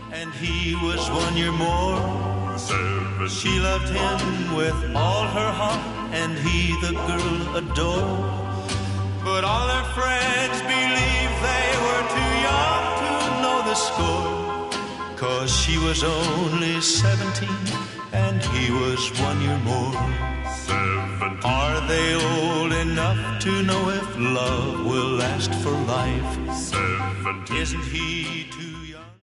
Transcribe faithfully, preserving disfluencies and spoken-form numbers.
and he was one year more. Seven. She loved him with all her heart, and he the girl adored. But all her friends believed they were too young to know the score, 'cause she was only seventeen and he was one year more. Seventeen. Are they old enough to know if love will last for life? Seventeen. Isn't he too